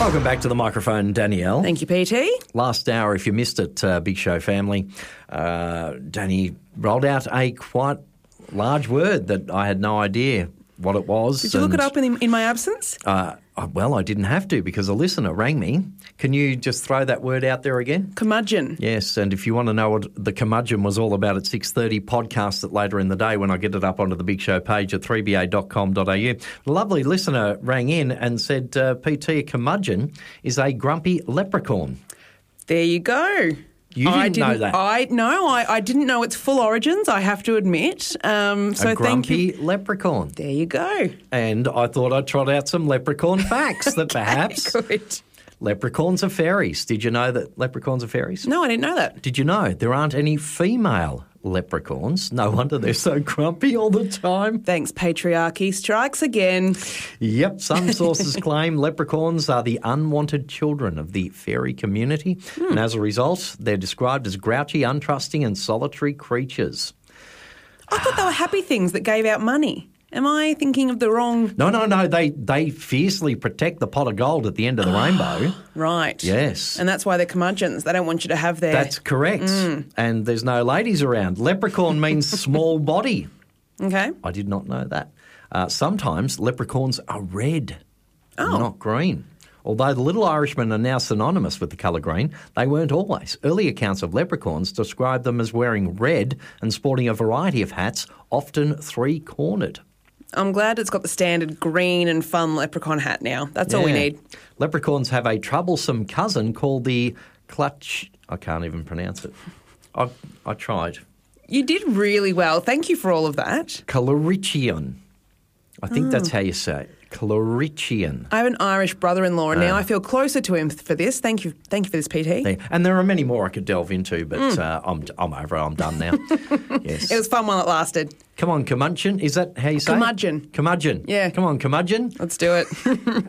Welcome back to the microphone, Danielle. Thank you, PT. Last hour, if you missed it, Big Show family, Danny rolled out a quite large word that I had no idea what it was. Did you look it up in my absence? Well, I didn't have to because a listener rang me. Can you just throw that word out there again? Curmudgeon. Yes, and if you want to know what the curmudgeon was all about at 6:30, podcast it later in the day when I get it up onto the Big Show page at 3ba.com.au. A lovely listener rang in and said, PT, a curmudgeon is a grumpy leprechaun. There you go. You didn't know that? I didn't know its full origins, I have to admit. So a grumpy leprechaun. There you go. And I thought I'd trot out some leprechaun facts that perhaps Good. leprechauns are fairies. Did you know that leprechauns are fairies? No, I didn't know that. Did you know there aren't any female leprechauns? No wonder they're so grumpy all the time. Thanks, patriarchy strikes again. Yep, some sources claim leprechauns are the unwanted children of the fairy community, and as a result, they're described as grouchy, untrusting and solitary creatures. I thought they were happy things that gave out money. Am I thinking of the wrong... No. They fiercely protect the pot of gold at the end of the rainbow. Right. Yes. And that's why they're curmudgeons. They don't want you to have their... That's correct. And there's no ladies around. Leprechaun means small body. Okay. I did not know that. Sometimes leprechauns are red, not green. Although the Little Irishmen are now synonymous with the colour green, they weren't always. Early accounts of leprechauns describe them as wearing red and sporting a variety of hats, often three-cornered. I'm glad it's got the standard green and fun leprechaun hat now. That's all we need. Leprechauns have a troublesome cousin called the clutch... I can't even pronounce it. I tried. You did really well. Thank you for all of that. Clorichion. I think that's how you say it. Clorichion. I have an Irish brother-in-law, and now I feel closer to him for this. Thank you for this, PT. And there are many more I could delve into, but I'm over it. I'm done now. Yes. It was fun while it lasted. Come on, curmudgeon. Is that how you say Curmudgeon. it? Curmudgeon. Yeah. Come on, curmudgeon. Let's do it.